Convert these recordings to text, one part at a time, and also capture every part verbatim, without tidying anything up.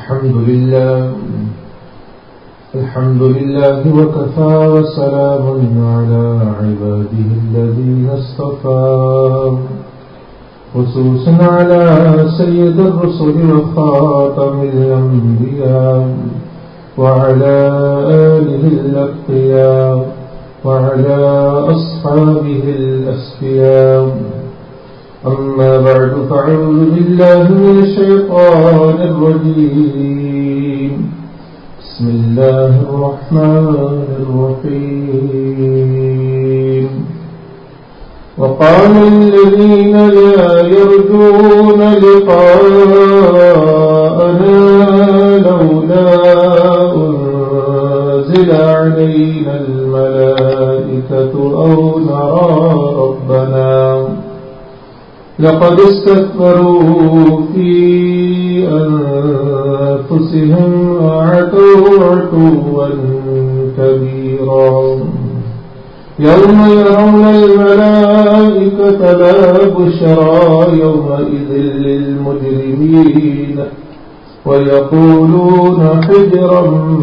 الحمد لله الحمد لله وكفى وسلام على عباده الذين اصطفى خصوصا على سيد الرسل وخاتم الأنبياء وعلى آله الأتقياء وعلى أصحابه الأسفياء. أما بعد فأعوذ بالله من الشيطان الرجيم. بسم الله الرحمن الرحيم. وقال الذين لا يرجون لقاءنا لولا أنزل علينا الملائكة أو نرى ربنا لقد استكبروا في أنفسهم وعتوا عتوا كبيرا. يوم يرون الملائكة لا بشرى يومئذ للمجرمين ويقولون حجرا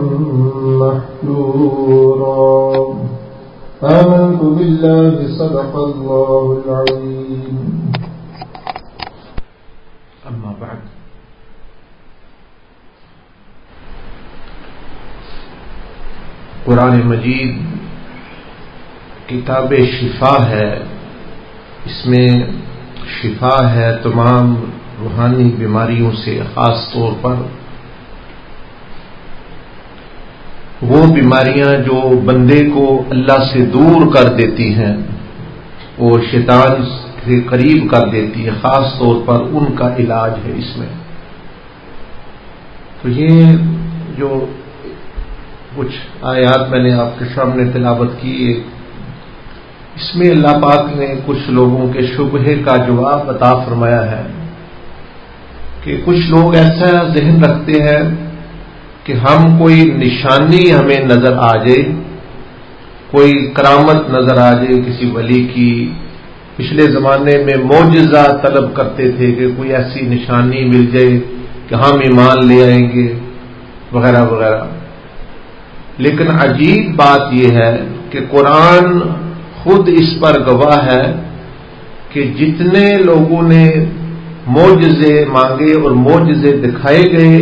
محجورا. آمنت بالله صدق الله العظيم. اما بعد، قرآن مجید کتاب شفا ہے. اس میں شفا ہے تمام روحانی بیماریوں سے، خاص طور پر وہ بیماریاں جو بندے کو اللہ سے دور کر دیتی ہیں اور شیطان سے قریب کر دیتی ہے، خاص طور پر ان کا علاج ہے اس میں. تو یہ جو کچھ آیات میں نے آپ کے سامنے تلاوت کی، اس میں اللہ پاک نے کچھ لوگوں کے شبہے کا جواب عطا فرمایا ہے کہ کچھ لوگ ایسا ذہن رکھتے ہیں کہ ہم کوئی نشانی ہمیں نظر آ جائے، کوئی کرامت نظر آ جائے کسی ولی کی. پچھلے زمانے میں معجزہ طلب کرتے تھے کہ کوئی ایسی نشانی مل جائے کہ ہم ایمان لے آئیں گے وغیرہ وغیرہ. لیکن عجیب بات یہ ہے کہ قرآن خود اس پر گواہ ہے کہ جتنے لوگوں نے معجزے مانگے اور معجزے دکھائے گئے،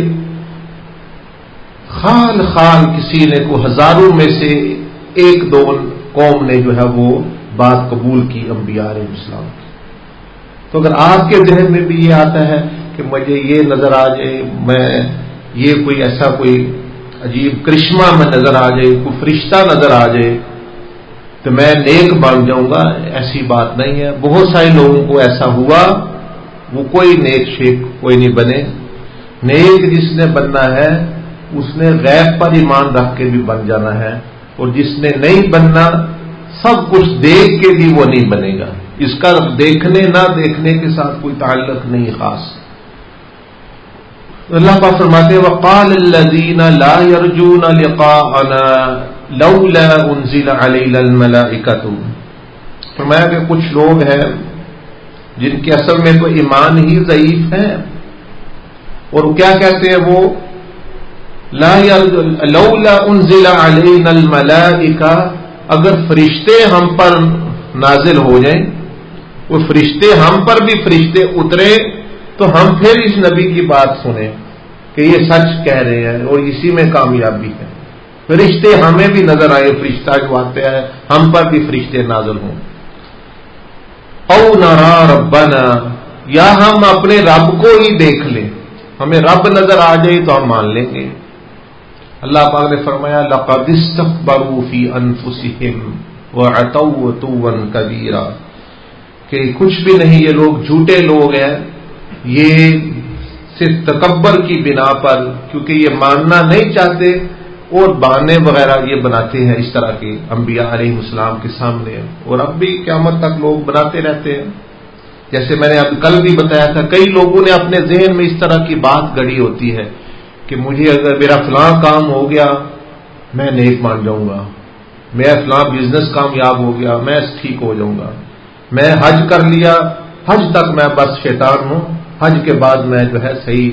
خال خال کسی نے کو ہزاروں میں سے ایک دو قوم نے جو ہے وہ بات قبول کی انبیاء علیہ السلام کی. تو اگر آپ کے ذہن میں بھی یہ آتا ہے کہ مجھے یہ نظر آ جائے، میں یہ کوئی ایسا کوئی عجیب کرشمہ میں نظر آ جائے، کوئی فرشتہ نظر آ جائے تو میں نیک بن جاؤں گا، ایسی بات نہیں ہے. بہت سارے لوگوں کو ایسا ہوا، وہ کوئی نیک شیخ کوئی نہیں بنے. نیک جس نے بننا ہے اس نے غیب پر ایمان رکھ کے بھی بن جانا ہے، اور جس نے نہیں بننا سب کچھ دیکھ کے بھی وہ نہیں بنے گا. اس کا دیکھنے نہ دیکھنے کے ساتھ کوئی تعلق نہیں خاص. اللہ پاک فرماتے ہیں وقال الذین لا یرجون لقاءنا لولا انزل علینا الملائکۃ. فرمایا کہ کچھ لوگ ہیں جن کے اصل میں تو ایمان ہی ضعیف ہے، اور کیا کہتے ہیں وہ لا لولا انزل علینا الملائکہ، اگر فرشتے ہم پر نازل ہو جائیں، وہ فرشتے ہم پر بھی فرشتے اترے تو ہم پھر اس نبی کی بات سنیں کہ یہ سچ کہہ رہے ہیں اور اسی میں کامیابی ہے. فرشتے ہمیں بھی نظر آئے، فرشتہ جو آتے ہیں ہم پر بھی فرشتے نازل ہوں. او نرا ربنا، یا ہم اپنے رب کو ہی دیکھ لیں، ہمیں رب نظر آ جائے تو ہم مان لیں گے. اللہ پاک نے فرمایا لقد استكبروا في انفسهم وعتوا عتوا كبيرا، کہ کچھ بھی نہیں، یہ لوگ جھوٹے لوگ ہیں، یہ صرف تکبر کی بنا پر، کیونکہ یہ ماننا نہیں چاہتے اور بہانے وغیرہ یہ بناتے ہیں اس طرح کے انبیاء علیہ السلام کے سامنے، اور اب بھی قیامت تک لوگ بناتے رہتے ہیں. جیسے میں نے اب کل بھی بتایا تھا، کئی لوگوں نے اپنے ذہن میں اس طرح کی بات گڑی ہوتی ہے کہ مجھے اگر میرا فلاں کام ہو گیا میں نیک مان جاؤں گا، میرا فلاں بزنس کامیاب ہو گیا میں ٹھیک ہو جاؤں گا، میں حج کر لیا، حج تک میں بس شیطان ہوں، حج کے بعد میں جو ہے صحیح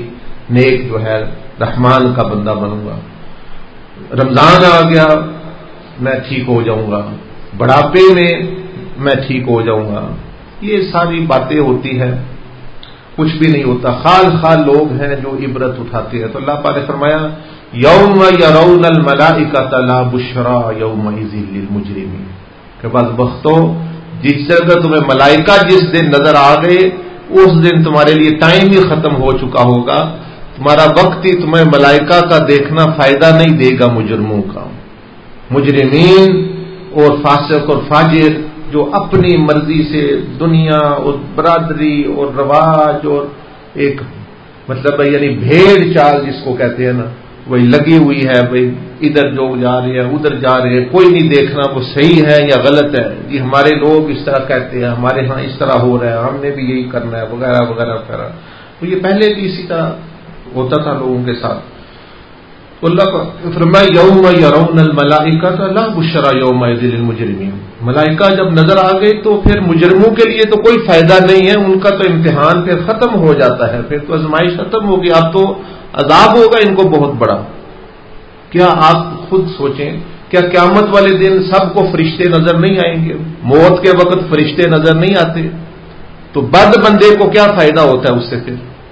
نیک جو ہے رحمان کا بندہ بنوں گا، رمضان آ گیا میں ٹھیک ہو جاؤں گا، بڑھاپے میں میں ٹھیک ہو جاؤں گا، یہ ساری باتیں ہوتی ہیں، کچھ بھی نہیں ہوتا. خال خال لوگ ہیں جو عبرت اٹھاتے ہیں. تو اللہ پاک نے فرمایا یوم یرون الملائکۃ لا بشرا یومئذ للمجرمین، کہ بدبختو جس جگہ تمہیں ملائکہ جس دن نظر آ گئے اس دن تمہارے لیے ٹائم ہی ختم ہو چکا ہوگا، تمہارا وقت ہی تمہیں ملائکہ کا دیکھنا فائدہ نہیں دے گا مجرموں کا. مجرمین اور فاسق اور فاجر جو اپنی مرضی سے دنیا اور برادری اور رواج اور ایک مطلب یعنی بھیڑ چال جس کو کہتے ہیں نا، وہی لگی ہوئی ہے، بھائی ادھر جو جا رہے ہیں ادھر جا رہے ہیں، کوئی نہیں دیکھنا وہ صحیح ہے یا غلط ہے، یہ ہمارے لوگ اس طرح کہتے ہیں، ہمارے ہاں اس طرح ہو رہا ہے، ہم نے بھی یہی کرنا ہے وغیرہ وغیرہ وغیرہ. تو یہ پہلے بھی اسی طرح ہوتا تھا لوگوں کے ساتھ. اللہ کا فرمایا یوم یرون الملائکۃ لا بشرا یومئذ للمجرمین، ملائکہ جب نظر آ گئی تو پھر مجرموں کے لیے تو کوئی فائدہ نہیں ہے، ان کا تو امتحان پھر ختم ہو جاتا ہے، پھر تو آزمائش ختم ہوگی، اب تو عذاب ہوگا ان کو بہت بڑا. کیا آپ خود سوچیں، کیا قیامت والے دن سب کو فرشتے نظر نہیں آئیں گے؟ موت کے وقت فرشتے نظر نہیں آتے، تو بد بندے کو کیا فائدہ ہوتا ہے اس سے؟ پھر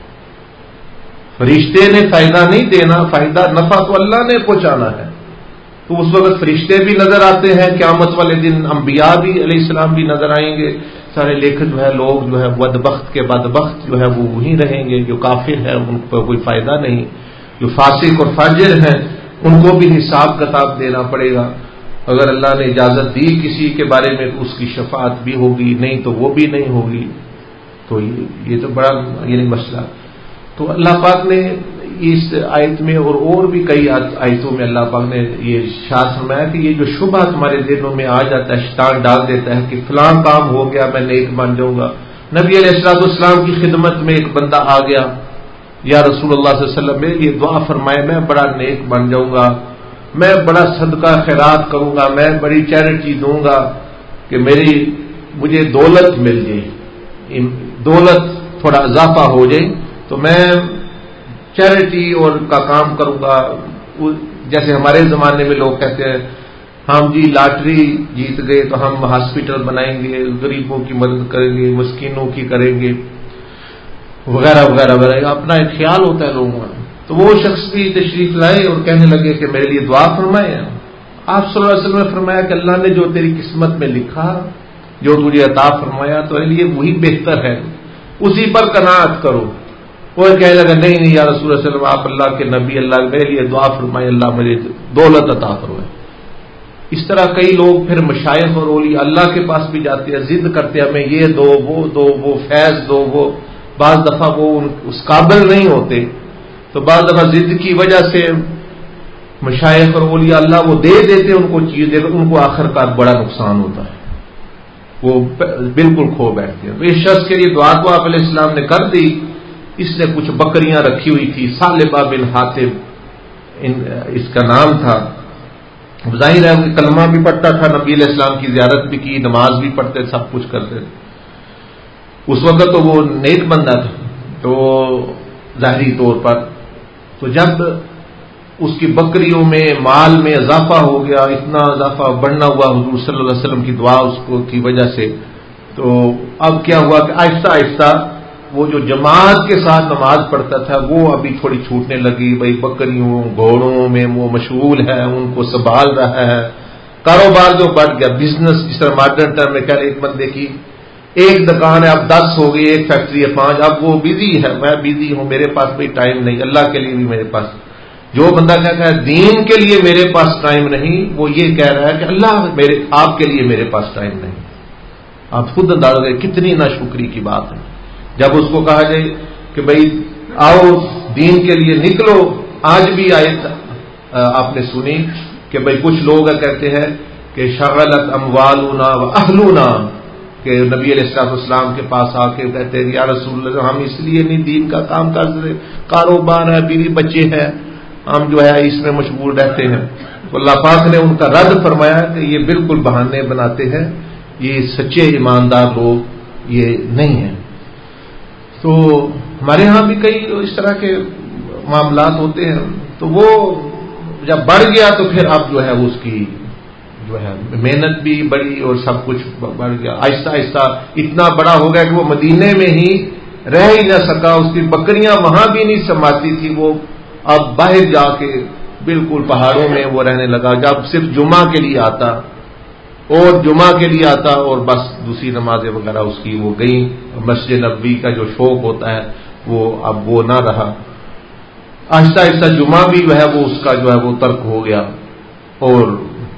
فرشتے نے فائدہ نہیں دینا، فائدہ نفع تو اللہ نے پہنچانا ہے. تو اس وقت فرشتے بھی نظر آتے ہیں، قیامت والے دن انبیاء بھی علیہ السلام بھی نظر آئیں گے. سارے لیکن جو ہے لوگ جو ہے بدبخت کے بدبخت جو ہے وہ وہیں رہیں گے، جو کافر ہے ان کو کوئی فائدہ نہیں، جو فاسق اور فاجر ہیں ان کو بھی حساب کتاب دینا پڑے گا. اگر اللہ نے اجازت دی کسی کے بارے میں تو اس کی شفاعت بھی ہوگی، نہیں تو وہ بھی نہیں ہوگی. تو یہ تو بڑا یعنی مسئلہ. تو اللہ پاک نے اس آیت میں اور اور بھی کئی آیتوں میں اللہ پاک نے یہ ارشاد فرمایا کہ یہ جو شبہ تمہارے دلوں میں آ جاتا ہے، شیطان ڈال دیتا ہے کہ فلاں کام ہو گیا میں نیک بن جاؤں گا. نبی علیہ الصلوۃ والسلام کی خدمت میں ایک بندہ آ گیا، یا رسول اللہ صلی اللہ علیہ وسلم میں یہ دعا فرمائے میں بڑا نیک بن جاؤں گا، میں بڑا صدقہ خیرات کروں گا، میں بڑی چیریٹی دوں گا کہ میری مجھے دولت مل جائے، دولت تھوڑا اضافہ ہو جائے تو میں چیریٹی اور کا کام کروں گا. جیسے ہمارے زمانے میں لوگ کہتے ہیں ہم جی لاٹری جیت گئے تو ہم ہاسپٹل بنائیں گے، غریبوں کی مدد کریں گے، مسکینوں کی کریں گے وغیرہ وغیرہ وغیرہ. اپنا ایک خیال ہوتا ہے لوگوں کا. تو وہ شخص بھی تشریف لائے اور کہنے لگے کہ میرے لیے دعا فرمائے. آپ صلی اللہ علیہ وسلم نے فرمایا کہ اللہ نے جو تیری قسمت میں لکھا، جو تجھے عطا فرمایا تو میرے لیے وہی بہتر ہے، اسی پر قناعت کرو. وہ کہنے لگا نہیں نہیں یا رسول اللہ صلی اللہ علیہ وسلم آپ اللہ کے نبی، اللہ میرے لیے دعا فرمائے، اللہ مجھے دولت عطا فرمائے. اس طرح کئی لوگ پھر مشائخ اور اولیاء اللہ کے پاس بھی جاتے ہیں، ضد کرتے ہیں ہمیں یہ دو وہ دو وہ فیض دو وہ. بعض دفعہ وہ اس قابل نہیں ہوتے تو بعض دفعہ ضد کی وجہ سے مشائخ اور اولیاء اللہ وہ دے دیتے ان کو چیز دے کر، ان کو آخر کار بڑا نقصان ہوتا ہے، وہ بالکل کھو بیٹھتے ہیں. تو اس شخص کے لیے دعا تو آپ علیہ السلام نے کر دی. اس نے کچھ بکریاں رکھی ہوئی تھی، ثعلبہ بن حاتب اس کا نام تھا. ظاہر ہے کہ کلمہ بھی پڑھتا تھا، نبی علیہ السلام کی زیارت بھی کی، نماز بھی پڑھتے، سب کچھ کرتے. اس وقت تو وہ نیک بندہ تھا تو ظاہری طور پر. تو جب اس کی بکریوں میں مال میں اضافہ ہو گیا، اتنا اضافہ بڑھنا ہوا حضور صلی اللہ علیہ وسلم کی دعا اس کو کی وجہ سے، تو اب کیا ہوا کہ آہستہ آہستہ وہ جو جماعت کے ساتھ نماز پڑھتا تھا وہ ابھی تھوڑی چھوٹنے لگی. بھائی بکریوں گھوڑوں میں وہ مشغول ہے، ان کو سنبھال رہا ہے. کاروبار جو بڑھ گیا، بزنس جس طرح ماڈرن ٹائم میں کہہ رہے ایک بندے کی ایک دکان ہے، اب دس ہو گئی، ایک فیکٹری ہے پانچ، اب وہ بزی ہے، میں بزی ہوں، میرے پاس بھی ٹائم نہیں، اللہ کے لیے بھی میرے پاس. جو بندہ کہتا ہے دین کے لیے میرے پاس ٹائم نہیں، وہ یہ کہہ رہا ہے کہ اللہ میرے آپ کے لیے میرے پاس ٹائم نہیں. آپ خود اندازہ کریں کتنی ناشکری کی بات ہے. جب اس کو کہا جائے کہ بھائی آؤ دین کے لیے نکلو. آج بھی آیت آپ نے سنی کہ بھائی کچھ لوگ کہتے ہیں کہ شغلت اموالنا و اہلنا، کہ نبی علیہ الصلوۃ والسلام کے پاس آ کے کہتے ہیں یا رسول اللہ ہم اس لیے نہیں دین کا کام کر رہے، کاروبار ہے، بیوی بچے ہیں، ہم جو ہے اس میں مشغول رہتے ہیں. تو اللہ پاک نے ان کا رد فرمایا کہ یہ بالکل بہانے بناتے ہیں، یہ سچے ایماندار لوگ یہ نہیں ہیں. تو ہمارے ہاں بھی کئی اس طرح کے معاملات ہوتے ہیں تو وہ جب بڑھ گیا تو پھر اب جو ہے اس کی جو ہے محنت بھی بڑی اور سب کچھ بڑھ گیا. آہستہ آہستہ اتنا بڑا ہو گیا کہ وہ مدینے میں ہی رہ ہی نہ سکا. اس کی بکریاں وہاں بھی نہیں سماتی تھی. وہ اب باہر جا کے بالکل پہاڑوں میں وہ رہنے لگا. جب صرف جمعہ کے لیے آتا اور جمعہ کے لیے آتا اور بس دوسری نمازیں وغیرہ اس کی وہ گئیں. مسجد نبوی کا جو شوق ہوتا ہے وہ اب وہ نہ رہا. آہستہ آہستہ جمعہ بھی جو ہے وہ اس کا جو ہے وہ ترک ہو گیا. اور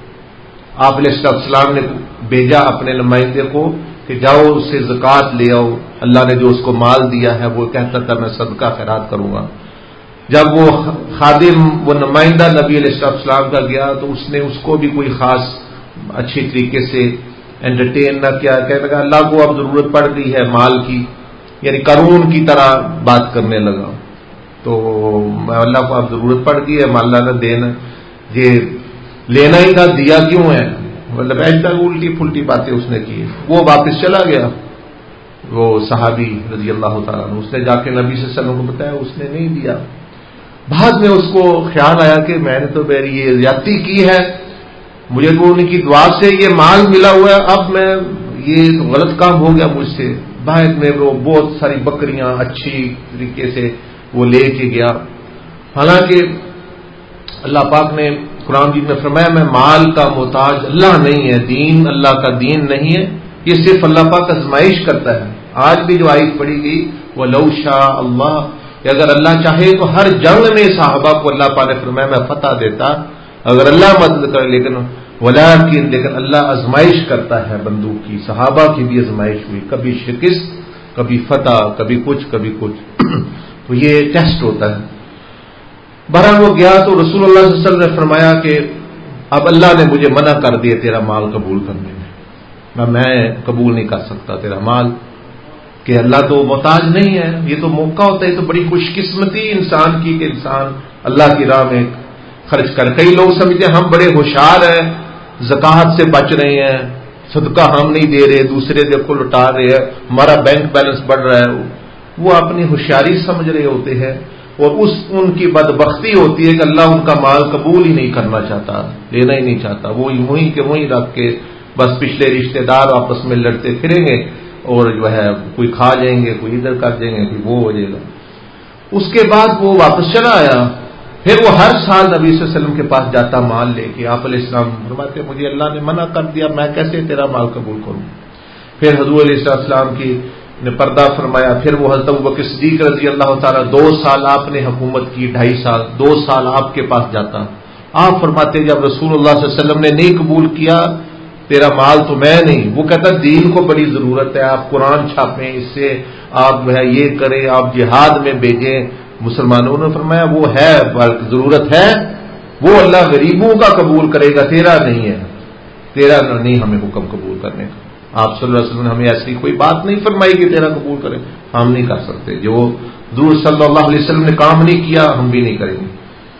آپ علیہ السلام نے بھیجا اپنے نمائندے کو کہ جاؤ اس سے زکوٰۃ لے آؤ. اللہ نے جو اس کو مال دیا ہے وہ کہتا تھا میں صدقہ خیرات کروں گا. جب وہ خادم وہ نمائندہ نبی علیہ السلام کا گیا تو اس نے اس کو بھی کوئی خاص اچھی طریقے سے انٹرٹین نہ کیا. کہنے لگا اللہ کو اب ضرورت پڑ گئی ہے مال کی, یعنی قارون کی طرح بات کرنے لگا. تو اللہ کو اب ضرورت پڑ گئی ہے, اللہ نے دینا یہ لینا ہی تھا, دیا کیوں ہے, مطلب ایسا الٹی پھلٹی باتیں اس نے کی. وہ واپس چلا گیا وہ صحابی رضی اللہ تعالیٰ عنہ. اس نے جا کے نبی صلی اللہ علیہ وسلم کو بتایا, اس نے نہیں دیا. بعد میں اس کو خیال آیا کہ میں نے تو میری یہ زیادتی کی ہے, مجھے تو ان کی دعا سے یہ مال ملا ہوا ہے, اب میں یہ غلط کام ہو گیا مجھ سے. بعد میں وہ بہت ساری بکریاں اچھی طریقے سے وہ لے کے گیا. حالانکہ اللہ پاک نے قرآن میں فرمایا میں مال کا محتاج اللہ نہیں ہے, دین اللہ کا دین نہیں ہے, یہ صرف اللہ پاک آزمائش کرتا ہے. آج بھی جو آیت پڑھی گئی وہ لو شاء اللہ, کہ اگر اللہ چاہے تو ہر جنگ میں صحابہ کو اللہ پاک نے فرمایا میں فتح دیتا اگر اللہ مدد کرے, لیکن ولیکن لیکن اللہ آزمائش کرتا ہے بندوں کی. صحابہ کی بھی آزمائش ہوئی, کبھی شکست کبھی فتح کبھی کچھ کبھی کچھ تو یہ ٹیسٹ ہوتا ہے. بہرحال وہ گیا تو رسول اللہ صلی اللہ علیہ وسلم نے فرمایا کہ اب اللہ نے مجھے منع کر دیا تیرا مال قبول کرنے میں, میں قبول نہیں کر سکتا تیرا مال, کہ اللہ تو محتاج نہیں ہے. یہ تو موقع ہوتا ہے, تو بڑی خوش قسمتی انسان کی کہ انسان اللہ کی راہ میں خرچ کر. کئی لوگ سمجھتے ہیں ہم بڑے ہوشیار ہیں, زکوٰۃ سے بچ رہے ہیں, صدقہ ہم نہیں دے رہے, دوسرے دیکھو لٹا رہے ہیں, ہمارا بینک بیلنس بڑھ رہا ہے. وہ اپنی ہوشیاری سمجھ رہے ہوتے ہیں, اور اس ان کی بدبختی ہوتی ہے کہ اللہ ان کا مال قبول ہی نہیں کرنا چاہتا, لینا ہی نہیں چاہتا. وہ وہیں کے وہیں رکھ کے بس پچھلے رشتہ دار آپس میں لڑتے پھریں گے, اور جو ہے کوئی کھا جائیں گے, کوئی ادھر کر جائیں گے, کوئی وہ ہو جائے گا. اس کے بعد وہ واپس چلا آیا. پھر وہ ہر سال نبی صلی اللہ علیہ وسلم کے پاس جاتا مال لے کے. آپ علیہ السلام فرماتے مجھے اللہ نے منع کر دیا, میں کیسے تیرا مال قبول کروں. پھر حضور علیہ السلام کی نے پردہ فرمایا. پھر وہ حضرت ابوبکر صدیق رضی اللہ تعالیٰ دو سال آپ نے حکومت کی, ڈھائی سال دو سال آپ کے پاس جاتا. آپ فرماتے جب رسول اللہ صلی اللہ علیہ وسلم نے نہیں قبول کیا تیرا مال تو میں نہیں, وہ کہتا دین کو بڑی ضرورت ہے, آپ قرآن چھاپیں, اس سے آپ جو ہے یہ کریں, آپ جہاد میں بھیجیں مسلمانوں نے. فرمایا وہ ہے ضرورت ہے, وہ اللہ غریبوں کا قبول کرے گا, تیرا نہیں ہے, تیرا نہیں ہمیں حکم قبول کرنے کا. آپ صلی اللہ علیہ وسلم نے ہمیں ایسی کوئی بات نہیں فرمائی کہ تیرا قبول کرے, ہم نہیں کر سکتے. جو حضور صلی اللہ علیہ وسلم نے کام نہیں کیا ہم بھی نہیں کریں گے.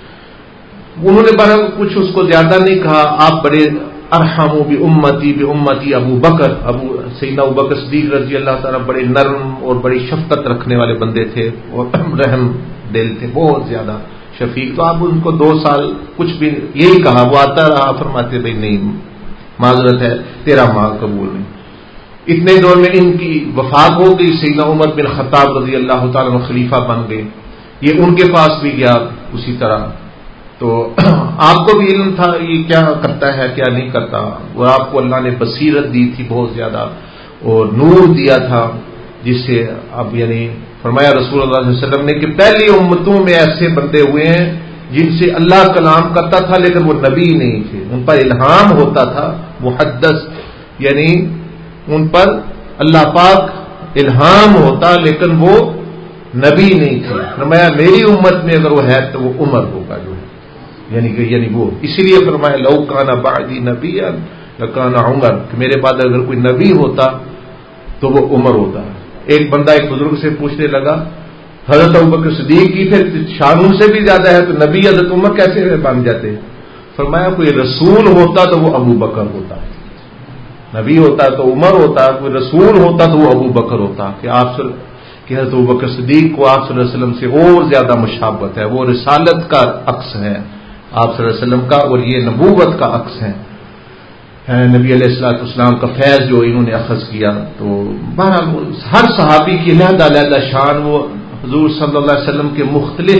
انہوں نے بارہ کچھ اس کو زیادہ نہیں کہا. آپ بڑے ارحم بھی امتی بھی امتی ابو بکر ابو سیدنا ابو بکر صدیق رضی اللہ تعالیٰ بڑے نرم اور بڑی شفقت رکھنے والے بندے تھے, اور رحم دل تھے بہت زیادہ شفیق. تو آپ ان کو دو سال کچھ بھی یہی کہا, وہ آتا رہا, فرماتے بھائی نہیں معذرت ہے تیرا مال قبول نہیں. اتنے دور میں ان کی وفات ہو گئی. سیدنا عمر بن خطاب رضی اللہ تعالیٰ عنہ خلیفہ بن گئے. یہ ان کے پاس بھی گیا اسی طرح. تو آپ کو بھی علم تھا یہ کیا کرتا ہے کیا نہیں کرتا, اور آپ کو اللہ نے بصیرت دی تھی بہت زیادہ, اور نور دیا تھا جس سے اب یعنی فرمایا رسول اللہ صلی اللہ علیہ وسلم نے کہ پہلی امتوں میں ایسے بندے ہوئے ہیں جن سے اللہ کلام کرتا تھا لیکن وہ نبی نہیں تھے, ان پر الہام ہوتا تھا, محدث یعنی ان پر اللہ پاک الہام ہوتا لیکن وہ نبی نہیں تھے. فرمایا میری امت میں اگر وہ ہے تو وہ عمر ہوگا جو ہے, یعنی کہ یعنی وہ اسی لیے فرمایا لو کانا بعدی نبی لکانا عمر, کہ میرے بعد اگر کوئی نبی ہوتا تو وہ عمر ہوتا. ایک بندہ ایک بزرگ سے پوچھنے لگا حضرت ابوبکر صدیق کی پھر شان ان سے بھی زیادہ ہے تو نبی حضرت عمر کیسے بن جاتے. فرمایا کوئی رسول ہوتا تو وہ ابو بکر ہوتا, نبی ہوتا تو عمر ہوتا, کوئی رسول ہوتا تو وہ ابو بکر ہوتا. کہ آپ کہ حضرت ابوبکر صدیق کو آپ صلی اللہ علیہ وسلم سے اور زیادہ مشابہت ہے، وہ رسالت کا عکس ہے آپ صلی اللہ علیہ وسلم کا، اور یہ نبوت کا عکس ہے، نبی علیہ الصلوۃ والسلام کا فیض جو انہوں نے اخذ کیا۔ تو بہرحال ہر صحابی کی علیحدہ علیحدہ شان، وہ حضور صلی اللہ علیہ وسلم کے مختلف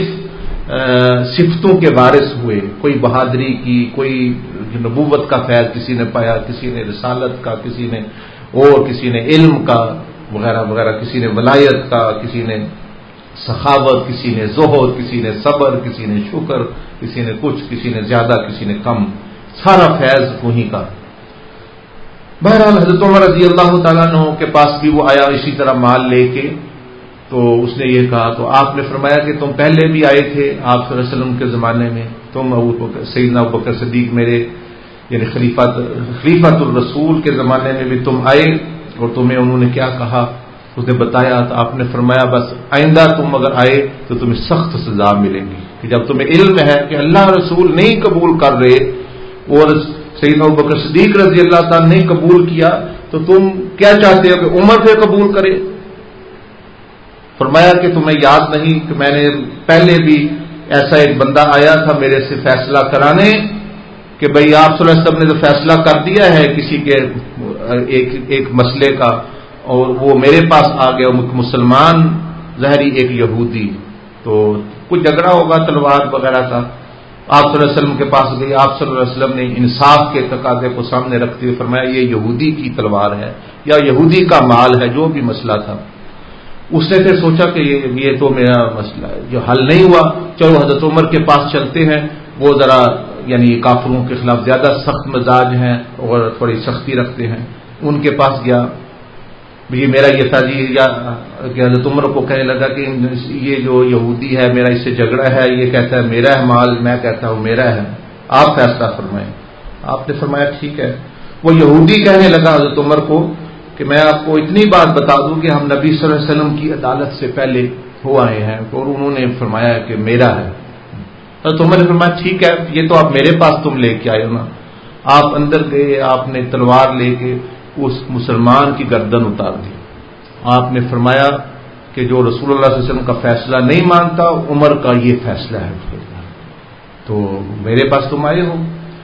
صفتوں کے وارث ہوئے، کوئی بہادری کی، کوئی نبوت کا فیض کسی نے پایا، کسی نے رسالت کا، کسی نے اور کسی نے علم کا وغیرہ وغیرہ، کسی نے ولایت کا، کسی نے سخاوت، کسی نے زہد، کسی نے صبر، کسی نے شکر، کسی نے کچھ، کسی نے زیادہ، کسی نے کم، سارا فیض وہیں کا۔ بہرحال حضرت عمر رضی اللہ تعالیٰ عنہ کے پاس بھی وہ آیا اسی طرح مال لے کے، تو اس نے یہ کہا، تو آپ نے فرمایا کہ تم پہلے بھی آئے تھے آپ صلی اللہ علیہ وسلم کے زمانے میں، تم سیدنا ابوبکر صدیق میرے یعنی خلیفۃ خلیفۃ الرسول کے زمانے میں بھی تم آئے، اور تمہیں انہوں نے کیا کہا اس نے بتایا، تو آپ نے فرمایا بس آئندہ تم اگر آئے تو تمہیں سخت سزا ملے گی، کہ جب تمہیں علم ہے کہ اللہ رسول نہیں قبول کر رہے اور سیدنا ابوبکر صدیق رضی اللہ تعالیٰ نے قبول کیا، تو تم کیا چاہتے ہو کہ عمر پہ قبول کرے؟ فرمایا کہ تمہیں یاد نہیں کہ میں نے پہلے بھی ایسا ایک بندہ آیا تھا میرے سے فیصلہ کرانے، کہ بھئی آپ صلی اللہ علیہ وسلم نے تو فیصلہ کر دیا ہے کسی کے ایک ایک مسئلے کا، اور وہ میرے پاس آ گیا مسلمان ظاہری ایک یہودی، تو کچھ جھگڑا ہوگا تلوار وغیرہ کا، آپ صلی اللہ علیہ وسلم کے پاس گئی، آپ صلی اللہ علیہ وسلم نے انصاف کے تقاضے کو سامنے رکھتے ہوئے فرمایا یہ یہودی کی تلوار ہے یا یہودی کا مال ہے، جو بھی مسئلہ تھا۔ اس نے پھر سوچا کہ یہ یہ تو میرا مسئلہ ہے جو حل نہیں ہوا، چلو حضرت عمر کے پاس چلتے ہیں، وہ ذرا یعنی کافروں کے خلاف زیادہ سخت مزاج ہیں اور تھوڑی سختی رکھتے ہیں، ان کے پاس گیا، یہ میرا یہ تھا جی، یا کہ حضرت عمر کو کہنے لگا کہ یہ جو یہودی ہے میرا اس سے جھگڑا ہے، یہ کہتا ہے میرا ہے مال، میں کہتا ہوں میرا ہے، آپ فیصلہ فرمائیں۔ آپ نے فرمایا ٹھیک ہے۔ وہ یہودی کہنے لگا حضرت عمر کو کہ میں آپ کو اتنی بات بتا دوں کہ ہم نبی صلی اللہ علیہ وسلم کی عدالت سے پہلے ہو آئے ہیں، اور انہوں نے فرمایا کہ میرا ہے۔ حضرت عمر نے فرمایا ٹھیک ہے، یہ تو آپ میرے پاس تم لے کے آئے ہو نا۔ آپ اندر گئے، آپ نے تلوار لے کے اس مسلمان کی گردن اتار دی۔ آپ نے فرمایا کہ جو رسول اللہ صلی اللہ علیہ وسلم کا فیصلہ نہیں مانتا، عمر کا یہ فیصلہ ہے، تو میرے پاس تم آئے ہو۔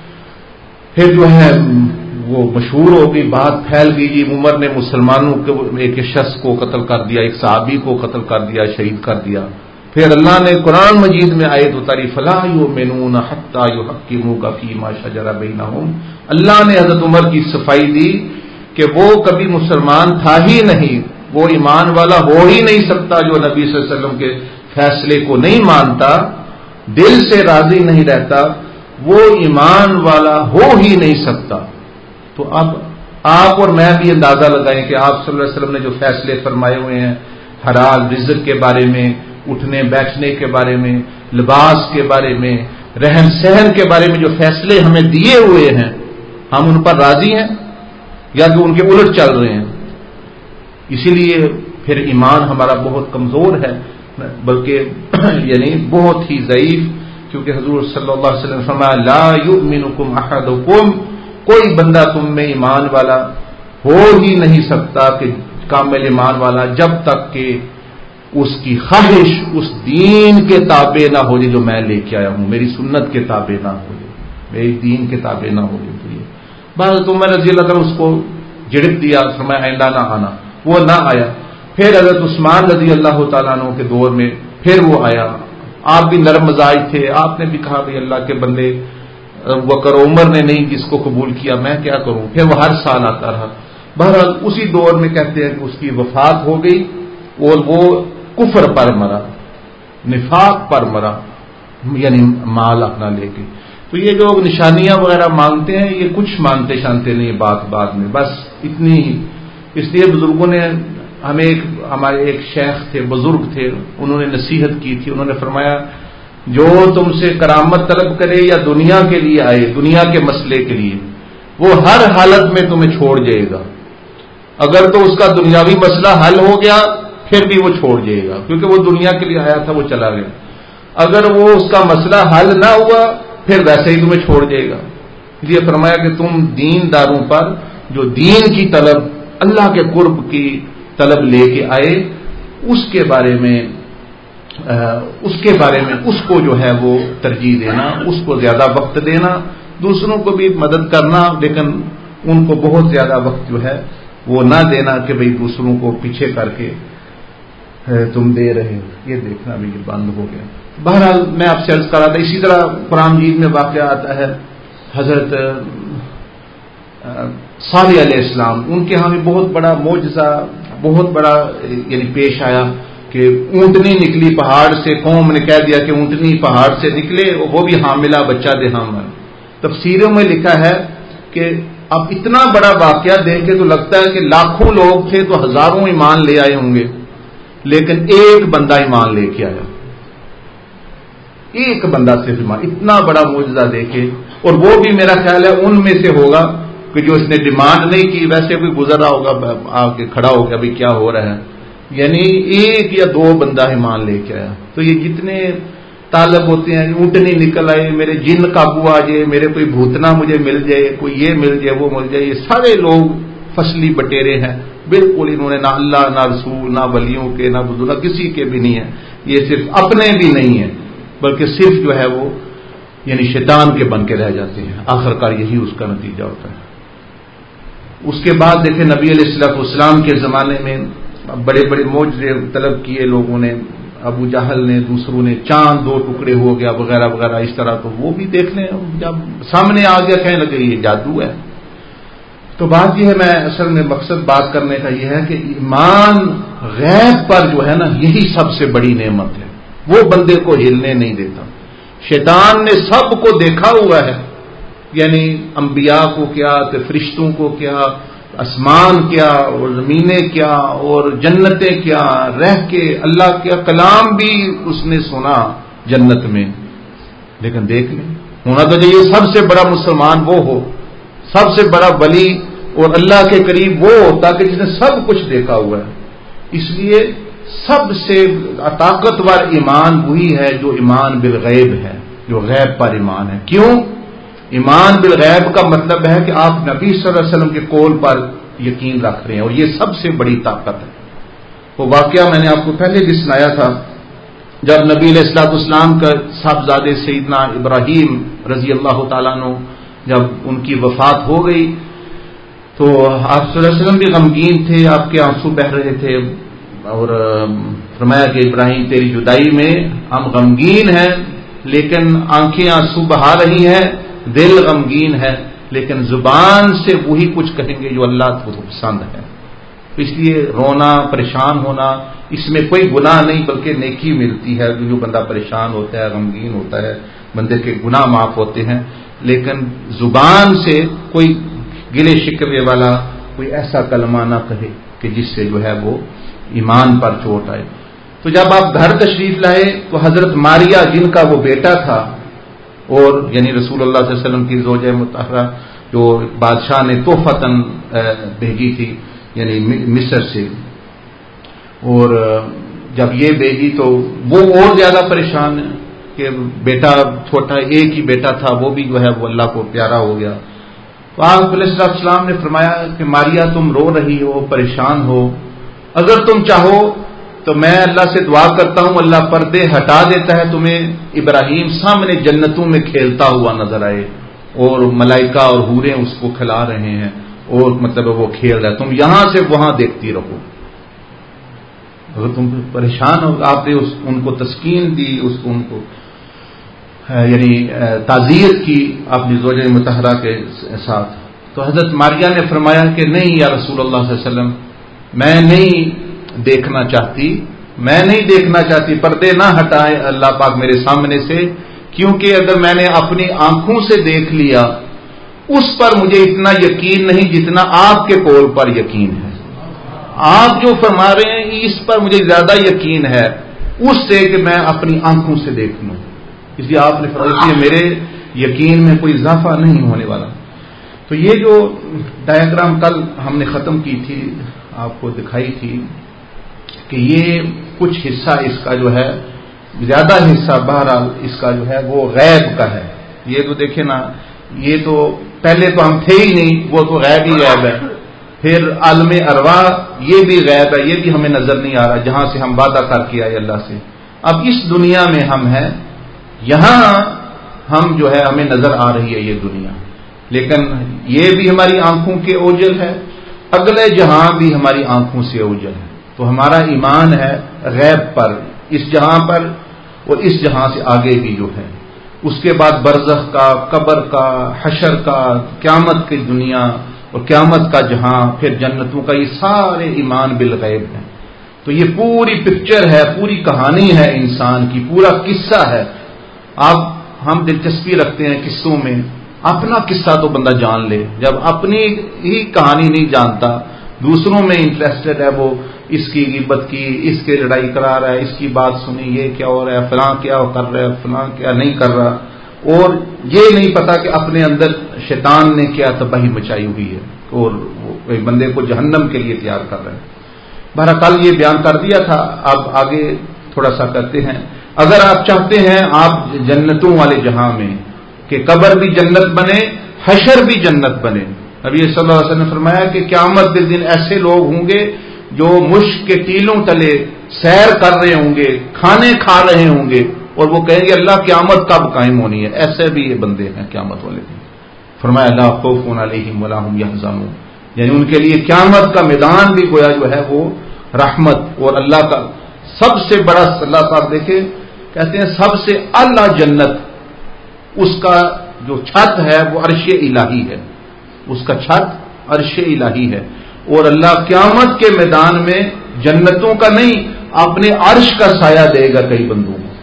پھر جو ہے وہ مشہور ہو گئی، بات پھیل گئی، جی عمر نے مسلمانوں کے ایک شخص کو قتل کر دیا، ایک صحابی کو قتل کر دیا، شہید کر دیا۔ پھر اللہ نے قرآن مجید میں آیت اتاری، فَلَا يُؤْمِنُونَ حَتَّى يُحَكِّمُوكَ فِيمَا شَجَرَ بَيْنَهُمْ۔ اللہ نے حضرت عمر کی صفائی دی کہ وہ کبھی مسلمان تھا ہی نہیں، وہ ایمان والا ہو ہی نہیں سکتا جو نبی صلی اللہ علیہ وسلم کے فیصلے کو نہیں مانتا، دل سے راضی نہیں رہتا، وہ ایمان والا ہو ہی نہیں سکتا۔ تو اب آپ اور میں بھی اندازہ لگائیں کہ آپ صلی اللہ علیہ وسلم نے جو فیصلے فرمائے ہوئے ہیں، حلال رزق کے بارے میں، اٹھنے بیٹھنے کے بارے میں، لباس کے بارے میں، رہن سہن کے بارے میں جو فیصلے ہمیں دیے ہوئے ہیں، ہم ان پر راضی ہیں یا کہ ان کے الٹ چل رہے ہیں؟ اسی لیے پھر ایمان ہمارا بہت کمزور ہے، بلکہ یعنی بہت ہی ضعیف، کیونکہ حضور صلی اللہ علیہ وسلم فرمایا لا یؤمنکم احدکم، کوئی بندہ تم میں ایمان والا ہو ہی نہیں سکتا کہ کامل ایمان والا جب تک کہ اس کی خواہش اس دین کے تابع نہ ہو جائے جو میں لے کے آیا ہوں، میری سنت کے تابع نہ ہو جائے، میری دین کے تابع نہ ہو جائے۔ تو یہ بعض تو میں رضی اللہ تعالیٰ اس کو جھڑک دیا، فرمایا آئندہ نہ آنا، وہ نہ آیا۔ پھر حضرت عثمان رضی اللہ تعالیٰ عنہ کے دور میں پھر وہ آیا، آپ بھی نرم مزاج تھے، آپ نے بھی کہا بھائی اللہ کے بندے، بکر عمر نے نہیں جس کو قبول کیا، میں کیا کروں؟ پھر وہ ہر سال آتا رہا۔ بہرحال اسی دور میں کہتے ہیں کہ اس کی وفات ہو گئی اور وہ کفر پر مرا، نفاق پر مرا، یعنی مال اپنا لے کے۔ تو یہ جو نشانیاں وغیرہ مانگتے ہیں، یہ کچھ مانتے شانتے نہیں، بات بات میں بس اتنی ہی۔ اس لیے بزرگوں نے ہمیں ایک ہمارے ایک شیخ تھے، بزرگ تھے، انہوں نے نصیحت کی تھی، انہوں نے فرمایا جو تم سے کرامت طلب کرے یا دنیا کے لیے آئے، دنیا کے مسئلے کے لیے، وہ ہر حالت میں تمہیں چھوڑ جائے گا۔ اگر تو اس کا دنیاوی مسئلہ حل ہو گیا پھر بھی وہ چھوڑ جائے گا، کیونکہ وہ دنیا کے لیے آیا تھا، وہ چلا گیا۔ اگر وہ اس کا مسئلہ حل نہ ہوا پھر ویسے ہی تمہیں چھوڑ جائے گا۔ اس لیے فرمایا کہ تم دین داروں پر جو دین کی طلب، اللہ کے قرب کی طلب لے کے آئے، اس کے بارے میں اس کے بارے میں اس کو جو ہے وہ ترجیح دینا، اس کو زیادہ وقت دینا، دوسروں کو بھی مدد کرنا، لیکن ان کو بہت زیادہ وقت جو ہے وہ نہ دینا کہ بھئی دوسروں کو پیچھے کر کے تم دے رہے ہو، یہ دیکھنا بھی بند ہو گیا۔ بہرحال میں آپ سے عرض کر رہا تھا، اسی طرح قرآن مجید میں واقعہ آتا ہے حضرت صالح علیہ السلام، ان کے ہاں بھی بہت بڑا معجزہ، بہت بڑا یعنی پیش آیا کہ اونٹنی نکلی پہاڑ سے، قوم نے کہہ دیا کہ اونٹنی پہاڑ سے نکلے، وہ بھی حاملہ بچہ دے حامل۔ تفسیروں میں لکھا ہے کہ اب اتنا بڑا واقعہ دیکھ کے تو لگتا ہے کہ لاکھوں لوگ تھے تو ہزاروں ایمان لے آئے ہوں گے، لیکن ایک بندہ ایمان لے کے آیا، ایک بندہ صرف ایمان، اتنا بڑا معجزہ دیکھے، اور وہ بھی میرا خیال ہے ان میں سے ہوگا کہ جو اس نے ڈیمانڈ نہیں کی، ویسے کوئی گزر رہا ہوگا آ کے کھڑا ہو گیا بھائی کیا ہو رہا ہے، یعنی ایک یا دو بندہ ایمان لے کے آیا۔ تو یہ جتنے طالب ہوتے ہیں، اونٹنی نکل آئے، میرے جن قابو آ جائے، میرے کوئی بھوتنا مجھے مل جائے، کوئی یہ مل جائے وہ مل جائے، یہ سارے لوگ فصلی بٹیرے ہیں، بالکل انہوں نے نہ اللہ نہ رسول نہ ولیوں کے نہ بزرگ کسی کے بھی نہیں ہیں، یہ صرف اپنے بھی نہیں ہیں بلکہ صرف جو ہے وہ یعنی شیطان کے بن کے رہ جاتے ہیں، آخرکار یہی اس کا نتیجہ ہوتا ہے۔ اس کے بعد دیکھیں نبی علیہ الصلوۃ والسلام کے زمانے میں بڑے بڑے معجزے طلب کیے لوگوں نے، ابو جہل نے، دوسروں نے، چاند دو ٹکڑے ہو گیا وغیرہ وغیرہ، اس طرح تو وہ بھی دیکھ لیں، جب سامنے آ گیا کہنے لگے یہ جادو ہے۔ تو بات یہ ہے، میں اصل میں مقصد بات کرنے کا یہ ہے کہ ایمان غیب پر جو ہے نا، یہی سب سے بڑی نعمت ہے، وہ بندے کو ہلنے نہیں دیتا۔ شیطان نے سب کو دیکھا ہوا ہے، یعنی انبیاء کو کیا، کہ فرشتوں کو کیا، آسمان کیا اور زمینیں کیا اور جنتیں کیا، رہ کے اللہ کا کلام بھی اس نے سنا جنت میں، لیکن دیکھ لیں ہونا تو چاہیے سب سے بڑا مسلمان وہ ہو، سب سے بڑا ولی اور اللہ کے قریب وہ ہوتا کہ جس نے سب کچھ دیکھا ہوا ہے۔ اس لیے سب سے طاقتور ایمان وہی ہے جو ایمان بالغیب ہے، جو غیب پر ایمان ہے۔ کیوں؟ ایمان بالغیب کا مطلب ہے کہ آپ نبی صلی اللہ علیہ وسلم کے قول پر یقین رکھ رہے ہیں، اور یہ سب سے بڑی طاقت ہے۔ وہ واقعہ میں نے آپ کو پہلے بھی سنایا تھا، جب نبی علیہ الصلوۃ والسلام کا صاحبزادے سیدنا ابراہیم رضی اللہ تعالیٰ عنہ جب ان کی وفات ہو گئی تو آپ صلی اللہ علیہ وسلم بھی غمگین تھے، آپ کے آنسو بہ رہے تھے، اور فرمایا کہ ابراہیم تیری جدائی میں ہم غمگین ہیں، لیکن آنکھیں آنسو بہا رہی ہیں، دل غمگین ہے، لیکن زبان سے وہی کچھ کہیں گے جو اللہ کو پسند ہے۔ اس لیے رونا، پریشان ہونا، اس میں کوئی گناہ نہیں بلکہ نیکی ملتی ہے۔ جو بندہ پریشان ہوتا ہے، غمگین ہوتا ہے، بندے کے گناہ معاف ہوتے ہیں، لیکن زبان سے کوئی گلے شکوے والا کوئی ایسا کلمہ نہ کہے کہ جس سے جو ہے وہ ایمان پر چوٹ آئے۔ تو جب آپ گھر تشریف لائے تو حضرت ماریہ جن کا وہ بیٹا تھا، اور یعنی رسول اللہ صلی اللہ علیہ وسلم کی زوجہ مطہرہ جو بادشاہ نے تحفتاً بھیجی تھی یعنی مصر سے، اور جب یہ بھیجی تو وہ اور زیادہ پریشان ہے کہ بیٹا چھوٹا ایک ہی بیٹا تھا، وہ بھی جو ہے وہ اللہ کو پیارا ہو گیا۔ تو آپ علیہ السلام نے فرمایا کہ ماریہ تم رو رہی ہو، پریشان ہو، اگر تم چاہو تو میں اللہ سے دعا کرتا ہوں اللہ پردے ہٹا دیتا ہے، تمہیں ابراہیم سامنے جنتوں میں کھیلتا ہوا نظر آئے، اور ملائکہ اور حوریں اس کو کھلا رہے ہیں، اور مطلب وہ کھیل رہا ہے، تم یہاں سے وہاں دیکھتی رہو۔ اگر تم پریشان ہو، آپ نے اس ان کو تسکین دی، اس ان کو یعنی تعزیت کی اپنی زوجہ مطہرہ کے ساتھ۔ تو حضرت ماریہ نے فرمایا کہ نہیں یا رسول اللہ صلی اللہ علیہ وسلم، میں نہیں دیکھنا چاہتی، میں نہیں دیکھنا چاہتی، پردے نہ ہٹائے اللہ پاک میرے سامنے سے، کیونکہ اگر میں نے اپنی آنکھوں سے دیکھ لیا اس پر مجھے اتنا یقین نہیں جتنا آپ کے قول پر یقین ہے۔ آپ جو فرما رہے ہیں اس پر مجھے زیادہ یقین ہے اس سے کہ میں اپنی آنکھوں سے دیکھ لوں، اس لیے آپ نے فرمایا میرے یقین میں کوئی اضافہ نہیں ہونے والا۔ تو یہ جو ڈائیگرام کل ہم نے ختم کی تھی، آپ کو دکھائی تھی کہ یہ کچھ حصہ اس کا جو ہے، زیادہ حصہ بہرحال اس کا جو ہے وہ غیب کا ہے۔ یہ تو دیکھیں نا، یہ تو پہلے تو ہم تھے ہی نہیں، وہ تو غیب ہی غیب ہے، پھر عالم ارواح یہ بھی غیب ہے، یہ بھی ہمیں نظر نہیں آ رہا، جہاں سے ہم وعدہ کر کے آئے اللہ سے. اب اس دنیا میں ہم ہیں، یہاں ہم جو ہے ہمیں نظر آ رہی ہے یہ دنیا، لیکن یہ بھی ہماری آنکھوں کے اوجل ہے، اگلے جہاں بھی ہماری آنکھوں سے اوجل ہے. تو ہمارا ایمان ہے غیب پر، اس جہاں پر اور اس جہاں سے آگے بھی جو ہے. اس کے بعد برزخ کا، قبر کا، حشر کا، قیامت کی دنیا اور قیامت کا جہاں، پھر جنتوں کا، یہ سارے ایمان بالغیب ہیں. تو یہ پوری پکچر ہے، پوری کہانی ہے انسان کی، پورا قصہ ہے. اب ہم دلچسپی رکھتے ہیں قصوں میں، اپنا قصہ تو بندہ جان لے. جب اپنی ہی کہانی نہیں جانتا، دوسروں میں انٹرسٹڈ ہے، وہ اس کی غیبت کی، اس کے لڑائی کرا رہا ہے، اس کی بات سنی، یہ کیا ہو رہا ہے، فلاں کیا کر رہا ہے، فلاں کیا نہیں کر رہا، اور یہ نہیں پتا کہ اپنے اندر شیطان نے کیا تباہی مچائی ہوئی ہے اور وہ بندے کو جہنم کے لیے تیار کر رہا ہے. بہرحال یہ بیان کر دیا تھا، اب آگے تھوڑا سا کرتے ہیں. اگر آپ چاہتے ہیں آپ جنتوں والے جہاں میں کہ قبر بھی جنت بنے، حشر بھی جنت بنے، نبی صلی اللہ علیہ وسلم نے فرمایا کہ قیامت کے دن ایسے لوگ ہوں گے جو مشک کے ٹیلوں تلے سیر کر رہے ہوں گے، کھانے کھا رہے ہوں گے، اور وہ کہیں گے اللہ قیامت کب قائم ہونی ہے. ایسے بھی یہ بندے ہیں قیامت والے دن. فرمایا لا خوف علیہم ولا هم يحزنون، یعنی ان کے لیے قیامت کا میدان بھی گویا جو ہے وہ رحمت اور اللہ کا سب سے بڑا. اللہ صاحب دیکھیں کہتے ہیں سب سے اعلی جنت، اس کا جو چھت ہے وہ عرش الہی ہے، اس کا چھت عرش الہی ہے. اور اللہ قیامت کے میدان میں جنتوں کا نہیں، اپنے عرش کا سایہ دے گا کئی بندوں کو.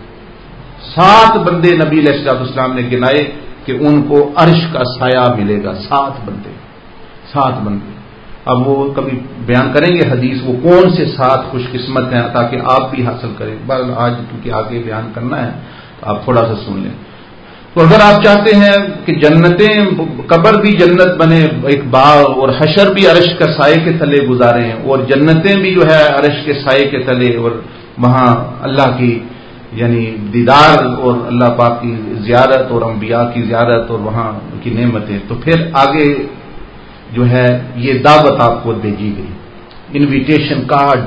سات بندے نبی علیہ الصلوۃ والسلام نے گنائے کہ ان کو عرش کا سایہ ملے گا. سات بندے، سات بندے. اب وہ کبھی بیان کریں گے حدیث، وہ کون سے سات خوش قسمت ہیں تاکہ آپ بھی حاصل کریں. بس آج کیونکہ آگے بیان کرنا ہے تو آپ تھوڑا سا سن لیں. تو اگر آپ چاہتے ہیں کہ جنتیں، قبر بھی جنت بنے ایک باغ، اور حشر بھی عرش کا سائے کے تلے گزارے ہیں، اور جنتیں بھی جو ہے عرش کے سائے کے تلے، اور وہاں اللہ کی یعنی دیدار اور اللہ پاک کی زیارت اور انبیاء کی زیارت اور وہاں کی نعمتیں، تو پھر آگے جو ہے یہ دعوت آپ کو بھیجی گئی. انویٹیشن کارڈ،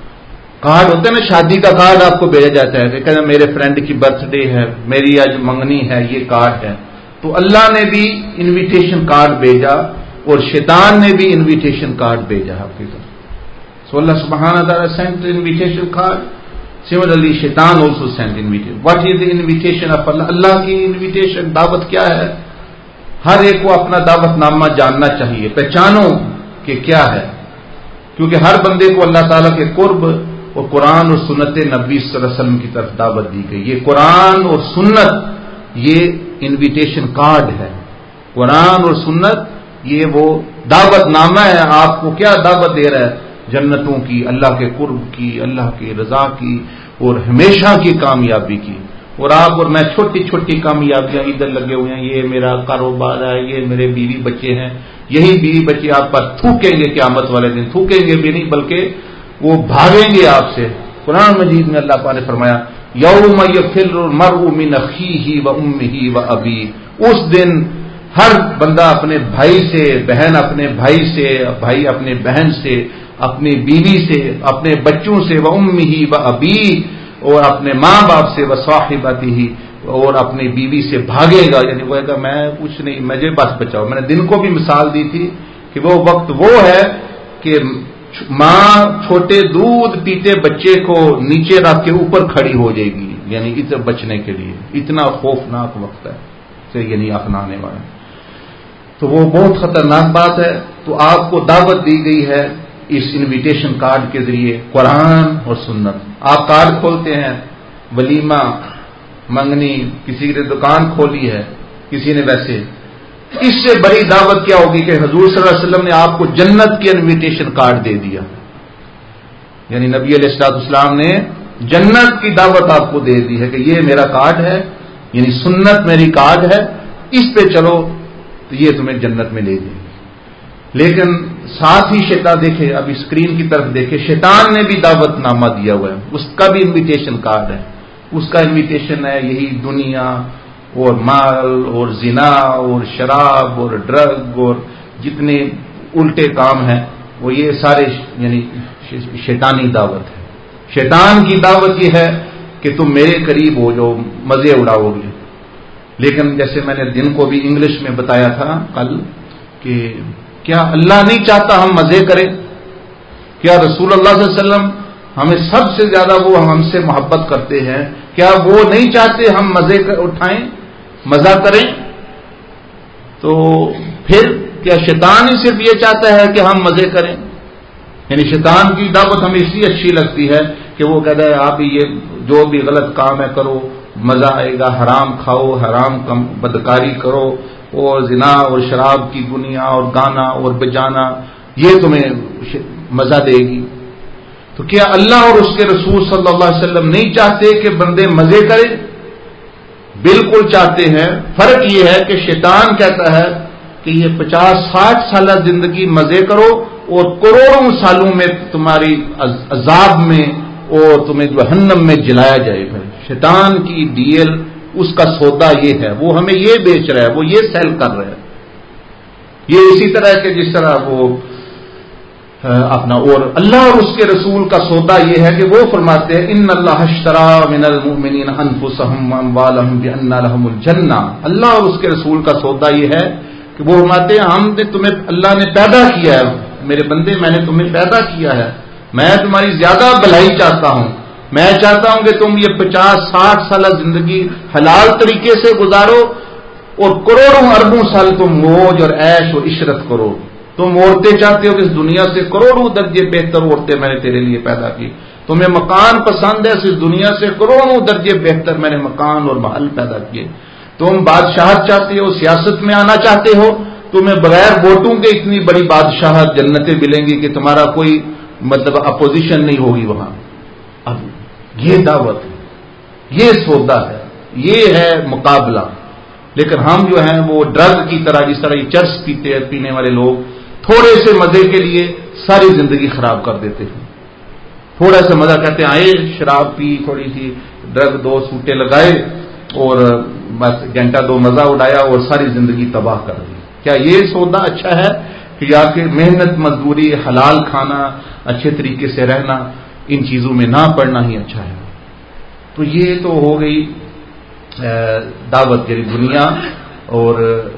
کارڈ ہوتا ہے نا، شادی کا کارڈ آپ کو بھیجا جاتا ہے کہ کہنا میرے فرینڈ کی برتھ ڈے ہے، میری آج منگنی ہے، یہ کارڈ ہے. تو اللہ نے بھی انویٹیشن کارڈ بھیجا اور شیطان نے بھی انویٹیشن کارڈ بھیجا آپ کی طرف. سو اللہ سبحانہ تعالیٰ سینٹ انویٹیشن کارڈ. سملرلی شیطان also sent invitation. What is the invitation of Allah? Allah کی انویٹیشن، دعوت کیا ہے؟ ہر ایک کو اپنا دعوت نامہ جاننا چاہیے، پہچانو کہ کیا ہے، کیونکہ ہر بندے کو اللہ تعالیٰ کے قرب اور قرآن اور سنت نبی صلی اللہ علیہ وسلم کی طرف دعوت دی گئی. یہ قرآن اور سنت یہ انویٹیشن کارڈ ہے. قرآن اور سنت یہ وہ دعوت نامہ ہے. آپ کو کیا دعوت دے رہا ہے؟ جنتوں کی، اللہ کے قرب کی، اللہ کی رضا کی اور ہمیشہ کی کامیابی کی. اور آپ اور میں چھوٹی چھوٹی کامیابیاں ادھر لگے ہوئے ہیں، یہ میرا کاروبار ہے، یہ میرے بیوی بچے ہیں. یہی بیوی بچے آپ پر تھوکیں گے قیامت والے دن. تھوکیں گے بھی نہیں بلکہ وہ بھاگیں گے آپ سے. قرآن مجید میں اللہ پاک نے فرمایا یوم یفر المرء من اخیہ وامہ وابیہ، اس دن ہر بندہ اپنے بھائی سے، بہن اپنے بھائی سے، بھائی اپنے بہن سے، اپنی بیوی سے، اپنے بچوں سے، وامہ وابیہ، اور اپنے ماں باپ سے، وصاحبتہ، اور اپنی بیوی سے بھاگے گا. یعنی وہ کہا میں کچھ نہیں، مجھے بس بچاؤ. میں نے دن کو بھی مثال دی تھی کہ وہ وقت وہ ہے کہ ماں چھوٹے دودھ پیتے بچے کو نیچے رکھ کے اوپر کھڑی ہو جائے گی، یعنی ادھر بچنے کے لیے. اتنا خوفناک وقت ہے سے یعنی اپنانے والا. تو وہ بہت خطرناک بات ہے. تو آپ کو دعوت دی گئی ہے اس انویٹیشن کارڈ کے ذریعے، قرآن اور سنت. آپ کارڈ کھولتے ہیں، ولیمہ، منگنی، کسی نے دکان کھولی ہے، کسی نے ویسے. اس سے بڑی دعوت کیا ہوگی کہ حضور صلی اللہ علیہ وسلم نے آپ کو جنت کی انویٹیشن کارڈ دے دیا. یعنی نبی علیہ الصلوۃ والسلام نے جنت کی دعوت آپ کو دے دی ہے کہ یہ میرا کارڈ ہے، یعنی سنت میری کارڈ ہے، اس پہ چلو تو یہ تمہیں جنت میں لے جائے گی. لیکن ساتھ ہی شیطان، دیکھے اب اسکرین کی طرف دیکھے، شیطان نے بھی دعوت نامہ دیا ہوا ہے، اس کا بھی انویٹیشن کارڈ ہے. اس کا انویٹیشن ہے یہی دنیا اور مال اور زنا اور شراب اور ڈرگ اور جتنے الٹے کام ہیں وہ یہ سارے یعنی شیطانی دعوت ہے. شیطان کی دعوت یہ ہے کہ تم میرے قریب ہو جو مزے اڑاؤ گے. لیکن جیسے میں نے دن کو بھی انگلش میں بتایا تھا کل کہ کیا اللہ نہیں چاہتا ہم مزے کریں؟ کیا رسول اللہ صلی اللہ علیہ وسلم ہمیں سب سے زیادہ وہ ہم سے محبت کرتے ہیں، کیا وہ نہیں چاہتے ہم مزے اٹھائیں، مزہ کریں؟ تو پھر کیا شیطان ہی صرف یہ چاہتا ہے کہ ہم مزے کریں؟ یعنی شیطان کی دعوت ہمیں اس لیے اچھی لگتی ہے کہ وہ کہتا ہے آپ یہ جو بھی غلط کام ہے کرو، مزہ آئے گا، حرام کھاؤ، حرام کم بدکاری کرو، اور زنا اور شراب کی دنیا اور گانا اور بجانا یہ تمہیں مزہ دے گی. تو کیا اللہ اور اس کے رسول صلی اللہ علیہ وسلم نہیں چاہتے کہ بندے مزے کریں؟ بالکل چاہتے ہیں. فرق یہ ہے کہ شیطان کہتا ہے کہ یہ پچاس ساٹھ سالہ زندگی مزے کرو اور کروڑوں سالوں میں تمہاری عذاب میں اور تمہیں جہنم میں جلایا جائے گا. شیطان کی ڈیل، اس کا سودا یہ ہے، وہ ہمیں یہ بیچ رہا ہے، وہ یہ سیل کر رہا ہے. یہ اسی طرح ہے کہ جس طرح وہ اپنا اور اللہ اور اس کے رسول کا سودا یہ ہے کہ وہ فرماتے ہیں ان اللہ اشترى من المؤمنین انفسهم واموالهم بان لهم الجنہ. اللہ اور اس کے رسول کا سودا یہ ہے کہ وہ فرماتے ہیں ہم نے تمہیں، اللہ نے پیدا کیا ہے میرے بندے، میں نے تمہیں پیدا کیا ہے، میں تمہاری زیادہ بھلائی چاہتا ہوں. میں چاہتا ہوں کہ تم یہ پچاس ساٹھ سالہ زندگی حلال طریقے سے گزارو اور کروڑوں اربوں سال تم موج اور عیش اور عشرت کرو. تم عورتیں چاہتے ہو کہ اس دنیا سے کروڑوں درجے بہتر عورتیں میں نے تیرے لیے پیدا کی. تمہیں مکان پسند ہے، اس دنیا سے کروڑوں درجے بہتر میں نے مکان اور محل پیدا کیے. تم بادشاہت چاہتے ہو، سیاست میں آنا چاہتے ہو، تمہیں بغیر ووٹوں کے اتنی بڑی بادشاہت جنتیں ملیں گی کہ تمہارا کوئی مطلب اپوزیشن نہیں ہوگی وہاں. اب یہ دعوت ہے، یہ سودا ہے، یہ ہے مقابلہ. لیکن ہم جو ہیں وہ ڈرگ کی طرح، جس طرح یہ چرس پیتے ہیں پینے والے لوگ، تھوڑے سے مزے کے لیے ساری زندگی خراب کر دیتے ہیں. تھوڑا سا مزہ کہتے ہیں آئے شراب پی، تھوڑی سی ڈرگ دو سوٹے لگائے اور بس گھنٹہ دو مزہ اڑایا اور ساری زندگی تباہ کر دی. کیا یہ سودا اچھا ہے کہ یا کہ محنت مزدوری، حلال کھانا، اچھے طریقے سے رہنا، ان چیزوں میں نہ پڑنا ہی اچھا ہے؟ تو یہ تو ہو گئی دعوت یعنی دنیا اور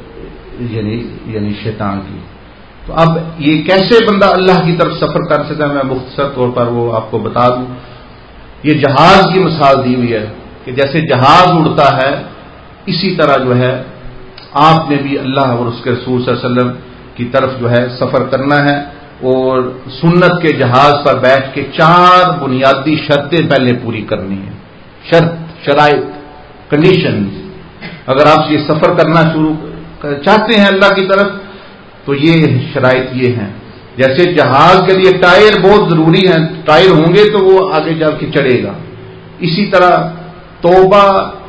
یعنی یعنی شیطان کی. تو اب یہ کیسے بندہ اللہ کی طرف سفر کر سکتا ہے، میں مختصر طور پر وہ آپ کو بتا دوں. یہ جہاز کی مثال دی ہوئی ہے کہ جیسے جہاز اڑتا ہے اسی طرح جو ہے آپ نے بھی اللہ اور اس کے رسول صلی اللہ علیہ وسلم کی طرف جو ہے سفر کرنا ہے. اور سنت کے جہاز پر بیٹھ کے چار بنیادی شرطیں پہلے پوری کرنی ہیں. شرط، شرائط، کنڈیشنز. اگر آپ یہ سفر کرنا شروع چاہتے ہیں اللہ کی طرف تو یہ شرائط یہ ہیں. جیسے جہاز کے لیے ٹائر بہت ضروری ہیں، ٹائر ہوں گے تو وہ آگے جا کے چڑھے گا. اسی طرح توبہ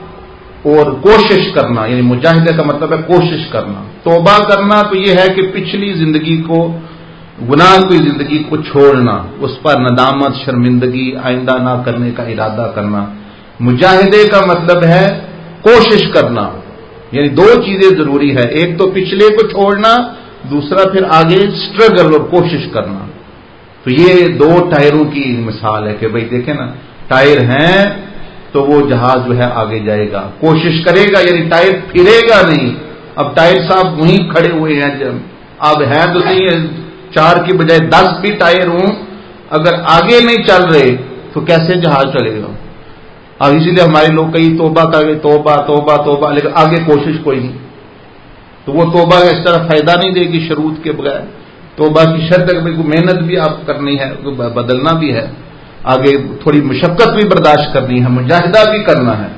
اور کوشش کرنا، یعنی مجاہدہ کا مطلب ہے کوشش کرنا. توبہ کرنا تو یہ ہے کہ پچھلی زندگی کو، گناہ کی زندگی کو چھوڑنا، اس پر ندامت، شرمندگی، آئندہ نہ کرنے کا ارادہ کرنا. مجاہدے کا مطلب ہے کوشش کرنا، یعنی دو چیزیں ضروری ہے، ایک تو پچھلے کو چھوڑنا، دوسرا پھر آگے سٹرگل اور کوشش کرنا. تو یہ دو ٹائروں کی مثال ہے کہ بھئی دیکھیں نا، ٹائر ہیں تو وہ جہاز جو ہے آگے جائے گا. کوشش کرے گا یعنی ٹائر پھرے گا نہیں. اب ٹائر صاحب وہیں کھڑے ہوئے ہیں، جب اب ہے تو صحیح ہے، چار کی بجائے دس بھی ٹائر ہوں، اگر آگے نہیں چل رہے تو کیسے جہاز چلے گا؟ اب اسی لیے ہمارے لوگ کئی توبہ کر گئے، توبہ توبہ توبہ، لیکن آگے کوشش کوئی نہیں. تو وہ توبہ کا اس طرح فائدہ نہیں دے گی شروط کے بغیر. توبہ کی شرط ہے کہ محنت بھی آپ کرنی ہے، بدلنا بھی ہے، آگے تھوڑی مشقت بھی برداشت کرنی ہے، مجاہدہ بھی کرنا ہے.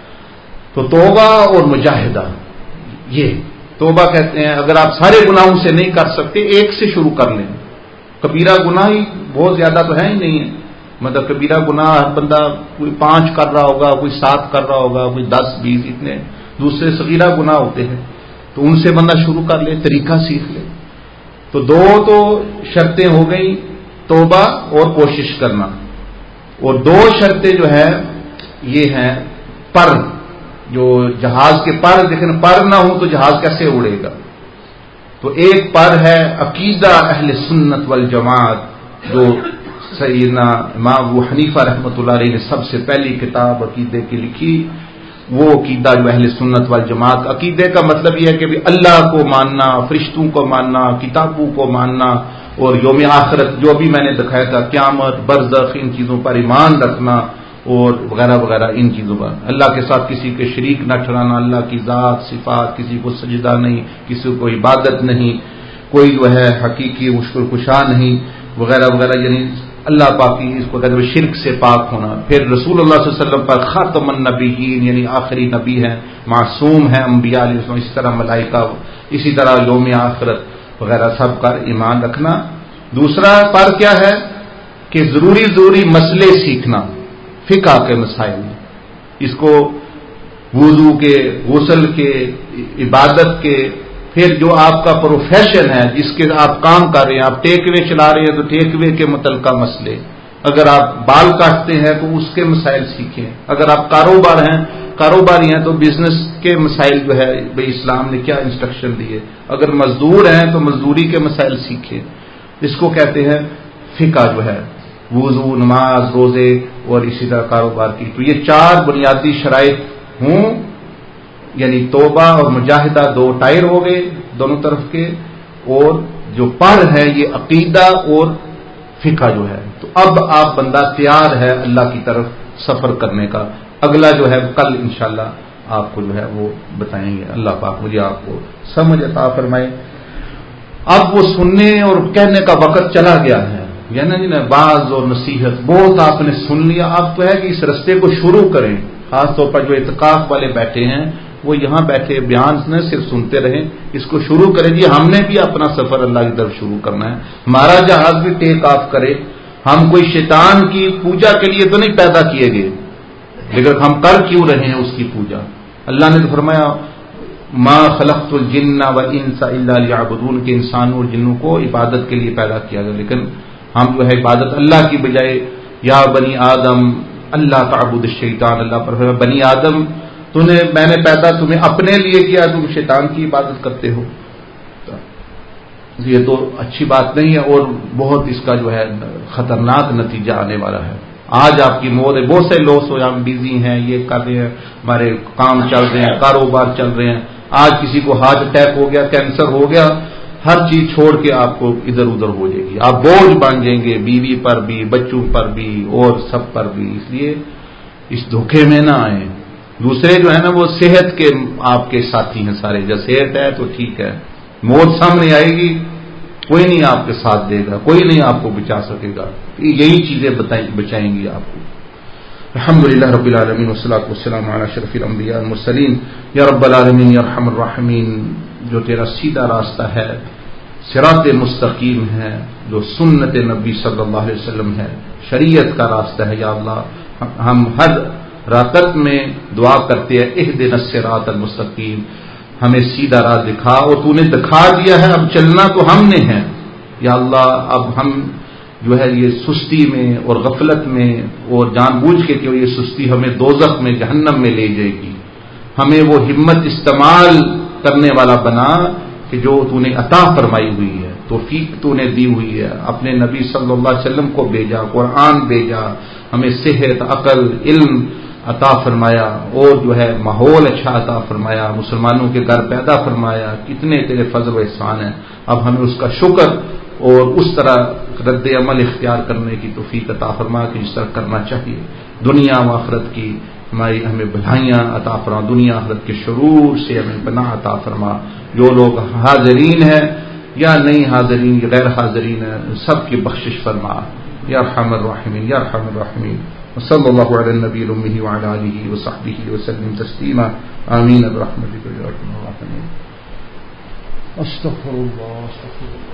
تو توبہ اور مجاہدہ، یہ توبہ کہتے ہیں. اگر آپ سارے گناہوں سے نہیں کر سکتے، ایک سے شروع کر لیں. کبیرہ گناہ ہی بہت زیادہ تو ہے ہی نہیں ہے، مطلب کبیرہ گناہ ہر بندہ کوئی پانچ کر رہا ہوگا، کوئی سات کر رہا ہوگا، کوئی دس بیس، اتنے دوسرے صغیرہ گناہ ہوتے ہیں. تو ان سے بندہ شروع کر لے، طریقہ سیکھ لے. تو دو تو شرطیں ہو گئی، توبہ اور کوشش کرنا. اور دو شرطیں جو ہے یہ ہیں پر، جو جہاز کے پر، لیکن پر نہ ہو تو جہاز کیسے اڑے گا؟ تو ایک پر ہے عقیدہ اہل سنت والجماعت، جو سیدنا امام ابو حنیفہ رحمۃ اللہ علیہ نے سب سے پہلی کتاب عقیدے کی لکھی، وہ عقیدہ جو اہل سنت والجماعت، عقیدے کا مطلب یہ ہے کہ اللہ کو ماننا، فرشتوں کو ماننا، کتابوں کو ماننا، اور یوم آخرت جو بھی میں نے دکھایا تھا، قیامت، برزخ، ان چیزوں پر ایمان رکھنا اور وغیرہ وغیرہ، ان چیزوں پر اللہ کے ساتھ کسی کے شریک نہ ٹھہرانا، اللہ کی ذات صفات، کسی کو سجدہ نہیں، کسی کو عبادت نہیں، کوئی جو ہے حقیقی مشکل کشا نہیں، وغیرہ وغیرہ، یعنی اللہ پاک کی اس کو کہتے ہیں شرک سے پاک ہونا۔ پھر رسول اللہ صلی اللہ علیہ وسلم پر خاتم النبیین، یعنی آخری نبی ہیں، معصوم ہیں انبیاء علیہ السلام، اسی طرح ملائکہ، اسی طرح یوم آخرت وغیرہ سب پر ایمان رکھنا۔ دوسرا پر کیا ہے کہ ضروری ضروری مسئلے سیکھنا، فقہ کے مسائل، اس کو وضو کے، غسل کے، عبادت کے، پھر جو آپ کا پروفیشن ہے جس کے آپ کام کر رہے ہیں، آپ ٹیک وے چلا رہے ہیں تو ٹیک وے کے متعلقہ مسئلے، اگر آپ بال کاٹتے ہیں تو اس کے مسائل سیکھیں، اگر آپ کاروبار ہیں کاروباری ہیں تو بزنس کے مسائل جو ہے بھئی اسلام نے کیا انسٹرکشن دیے، اگر مزدور ہیں تو مزدوری کے مسائل سیکھیں، اس کو کہتے ہیں فقہ جو ہے، وضو، نماز، روزے اور اسی طرح کاروبار کی۔ تو یہ چار بنیادی شرائط ہوں، یعنی توبہ اور مجاہدہ دو ٹائر ہو گئے دونوں طرف کے، اور جو پر ہے یہ عقیدہ اور فقہ جو ہے۔ تو اب آپ بندہ تیار ہے اللہ کی طرف سفر کرنے کا۔ اگلا جو ہے کل انشاءاللہ آپ کو جو ہے وہ بتائیں گے۔ اللہ پاک مجھے آپ کو سمجھ عطا فرمائے۔ اب وہ سننے اور کہنے کا وقت چلا گیا ہے، یعنی جی نا باز اور نصیحت بہت آپ نے سن لیا، اب تو ہے کہ اس رستے کو شروع کریں۔ خاص طور پر جو اعتکاف والے بیٹھے ہیں وہ یہاں بیٹھے بیان نہ صرف سنتے رہیں، اس کو شروع کریں۔ جی ہم نے بھی اپنا سفر اللہ کی طرف شروع کرنا ہے، ہمارا جہاز بھی ٹیک آف کرے۔ ہم کوئی شیطان کی پوجا کے لیے تو نہیں پیدا کیے گئے، لیکن ہم کر کیوں رہے ہیں اس کی پوجا؟ اللہ نے تو فرمایا ما خلقت الجن والانس الا لیعبدون، کہ انسانوں اور جنوں کو عبادت کے لیے پیدا کیا گیا، لیکن ہم جو ہے عبادت اللہ کی بجائے یا بنی آدم اللہ تعبد الشیطان، اللہ پر فرمایا بنی آدم تو نے میں نے پیدا تمہیں اپنے لیے کیا، تم شیطان کی عبادت کرتے ہو، یہ تو اچھی بات نہیں ہے، اور بہت اس کا جو ہے خطرناک نتیجہ آنے والا ہے۔ آج آپ کی موت ہے، بہت سے لوگ سو ہم بزی ہیں، یہ کر رہے ہیں، ہمارے کام چل رہے ہیں، کاروبار چل رہے ہیں، آج کسی کو ہارٹ اٹیک ہو گیا، کینسر ہو گیا، ہر چیز چھوڑ کے آپ کو ادھر ادھر ہو جائے گی، آپ بوجھ بن جائیں گے، بیوی پر بھی، بچوں پر بھی، اور سب پر بھی۔ اس لیے اس دھوکے میں نہ آئیں۔ دوسرے جو ہے نا وہ صحت کے آپ کے ساتھی ہیں سارے، جب صحت ہے تو ٹھیک ہے، موت سامنے آئے گی کوئی نہیں آپ کے ساتھ دے گا، کوئی نہیں آپ کو بچا سکے گا، یہی چیزیں بچائیں گی آپ کو۔ الحمدللہ رب العالمین والصلاۃ والسلام علی اشرف الانبیاء والمرسلین۔ یا رب العالمین یا ارحم الراحمین، جو تیرا سیدھا راستہ ہے، صراط مستقیم ہے، جو سنت نبی صلی اللہ علیہ وسلم ہے، شریعت کا راستہ ہے، یا اللہ ہم ہر رکعت میں دعا کرتے ہیں اہدنا الصراط المستقیم، ہمیں سیدھا راہ دکھا، اور تو نے دکھا دیا ہے، اب چلنا تو ہم نے ہے، یا اللہ اب ہم جو ہے یہ سستی میں اور غفلت میں اور جان بوجھ کے کہ یہ سستی ہمیں دوزخ میں جہنم میں لے جائے گی، ہمیں وہ ہمت استعمال کرنے والا بنا کہ جو تو نے عطا فرمائی ہوئی ہے، توفیق تو نے دی ہوئی ہے، اپنے نبی صلی اللہ علیہ وسلم کو بھیجا، قرآن بھیجا، ہمیں صحت، عقل، علم عطا فرمایا، اور جو ہے ماحول اچھا عطا فرمایا، مسلمانوں کے گھر پیدا فرمایا، کتنے تیرے فضل و احسان ہیں۔ اب ہمیں اس کا شکر اور اس طرح رد عمل اختیار کرنے کی توفیق عطا فرما کہ جس طرح کرنا چاہیے۔ دنیا و آخرت کی ہماری ہمیں بھلائیاں عطا فرما، دنیا آخرت کے شرور سے ہمیں پناہ عطا فرما۔ جو لوگ حاضرین ہیں یا نہیں حاضرین یا غیر حاضرین ہیں، سب کی بخشش فرما، یا ارحم الراحمین یا ارحم الراحمین۔ وصلی اللہ علی النبی الامی وعلی آلہ وصحبہ وسلم تسلیما، آمین برحمتک یا ارحم الراحمین۔ استغفر اللہ استغفر اللہ۔